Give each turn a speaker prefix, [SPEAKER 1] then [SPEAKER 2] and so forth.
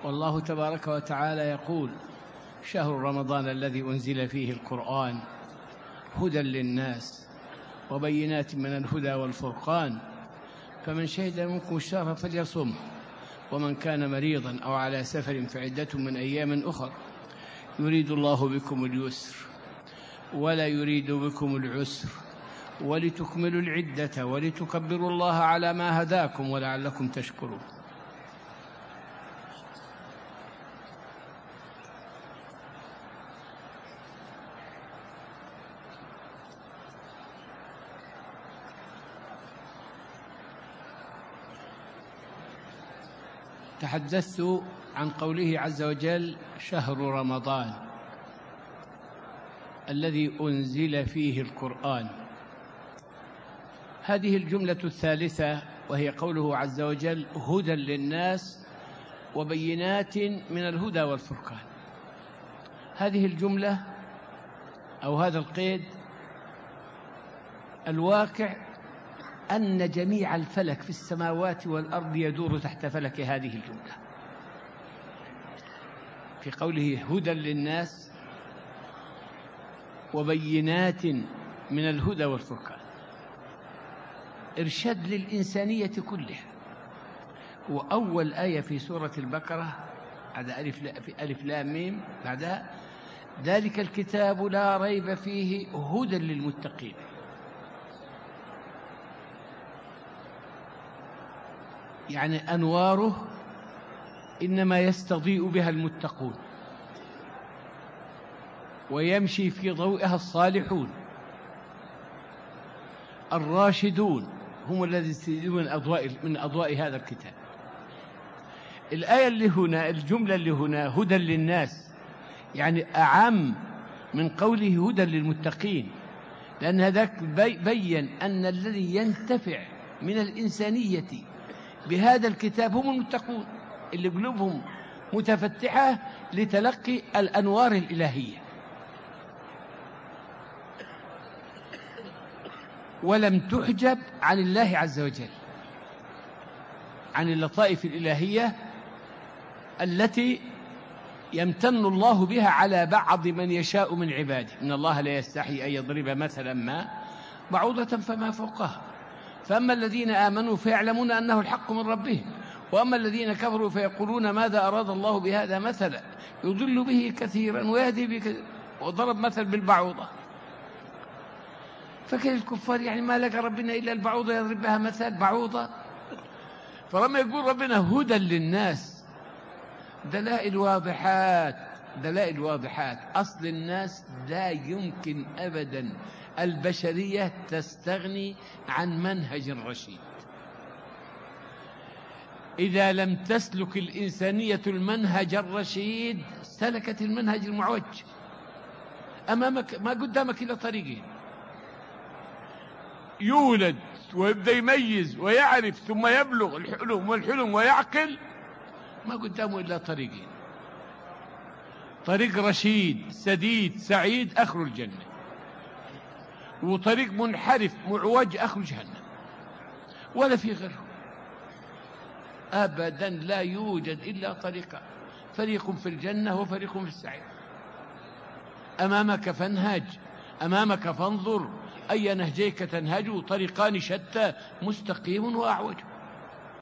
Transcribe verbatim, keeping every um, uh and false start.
[SPEAKER 1] والله تبارك وتعالى يقول: شهر رمضان الذي أنزل فيه القرآن هدى للناس وبينات من الهدى والفرقان، فمن شهد منكم الشهر فليصمه، ومن كان مريضا أو على سفر فعدة من أيام أخر، يريد الله بكم اليسر ولا يريد بكم العسر ولتكملوا العدة ولتكبروا الله على ما هداكم ولعلكم تشكرون. تحدثت عن قوله عز وجل: شهر رمضان الذي أنزل فيه القرآن. هذه الجملة الثالثة وهي قوله عز وجل: هدى للناس وبينات من الهدى والفرقان. هذه الجملة أو هذا القيد الواقع أن جميع الفلك في السماوات والأرض يدور تحت فلك هذه الجملة. في قوله هدى للناس وبينات من الهدى والفرقان إرشاد للإنسانية كلها. وأول آية في سورة البقرة بعد ألف لا في ألف لام ميم بعدها: ذلك الكتاب لا ريب فيه هدى للمتقين. يعني أنواره إنما يستضيء بها المتقون ويمشي في ضوئها الصالحون الراشدون، هم الذين يستفيدون من أضواء من أضواء هذا الكتاب. الآية اللي هنا، الجملة اللي هنا هدى للناس، يعني أعم من قوله هدى للمتقين، لأن هذاك بين أن الذي ينتفع من الإنسانية بهذا الكتاب هم المتقون اللي قلوبهم متفتحة لتلقي الأنوار الإلهية، ولم تحجب عن الله عز وجل، عن اللطائف الإلهية التي يمتن الله بها على بعض من يشاء من عباده. إن الله لا يستحي أن يضرب مثلا ما بعوضة فما فوقها، فأما الذين آمنوا فيعلمون أنه الحق من ربهم، وأما الذين كفروا فيقولون ماذا أراد الله بهذا مثلا يضل به كثيرا ويهدي به كثيرا، وضرب مثل بالبعوضة. فكان الكفار يعني ما لقى ربنا إلا البعوضة يضرب بها مثل بعوضة. فلما يقول ربنا هدى للناس، دلائل واضحات دلائل واضحات. أصل الناس لا يمكن أبدا البشرية تستغني عن منهج رشيد. إذا لم تسلك الإنسانية المنهج الرشيد سلكت المنهج المعوج. أمامك ما قدامك إلا طريقين: يولد ويبدأ يميز ويعرف ثم يبلغ الحلم والحلم ويعقل، ما قدامه إلا طريقين: طريق رشيد سديد سعيد آخر الجنة، وطريق منحرف معوج آخر جهنم، ولا في غيره أبدا. لا يوجد إلا طريقان: فريق في الجنة وفريق في السعير. أمامك فانهج، أمامك فانظر، أي نهجيك تنهج، طريقان شتى مستقيم وأعوج.